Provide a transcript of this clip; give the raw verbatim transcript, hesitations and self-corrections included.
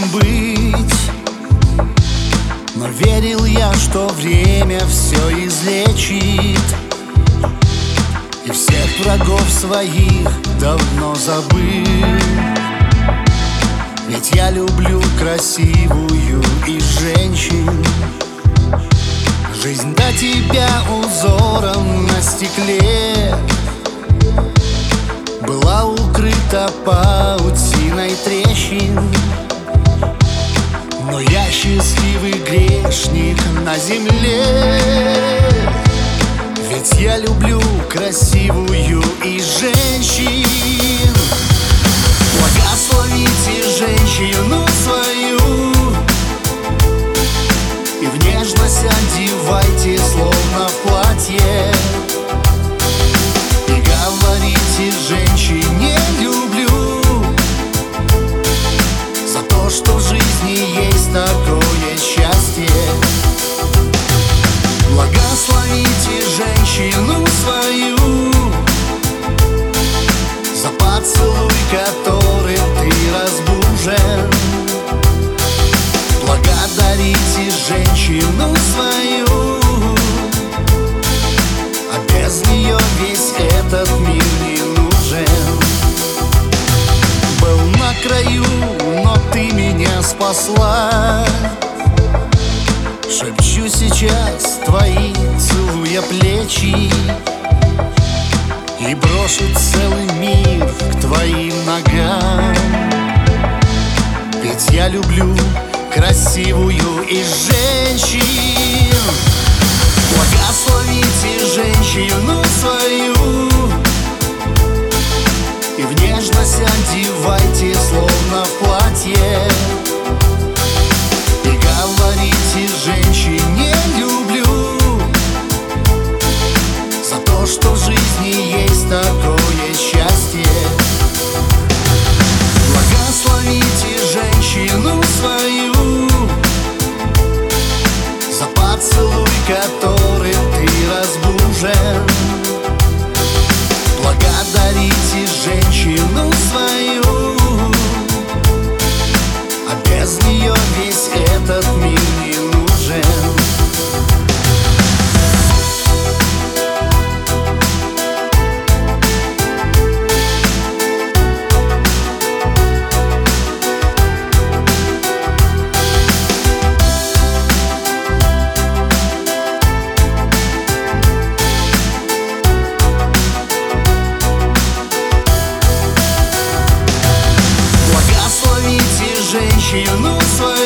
быть. Но верил я, что время все излечит, и всех врагов своих давно забыл. Ведь я люблю красивую и женщин. Жизнь до тебя узором на стекле была укрыта паутиной трещин. Но я счастливый грешник на земле, ведь я люблю красивую и женщин. Благословите женщину свою и в нежность одевайте, словно в платье. И говорите женщине люблю за то, что в жизни есть такое счастье. Благословите женщину свою за поцелуй, которым ты разбужен. Благодарите женщину свою, а без нее весь этот мир не нужен. Был на краю, но ты меня спасла. Шепчу сейчас твои, целуя плечи, и брошу целый мир к твоим ногам. Ведь я люблю красивую и женщин. Благословите женщину свою и в нежность одевайте, словно в платье. И говорите женщине люблю за то, что в жизни есть такое счастье. Благословите женщину свою за поцелуй, которым ты разбужен. Благодарите женщину свою, а без нее весь этот мир не нужен. Женщину свою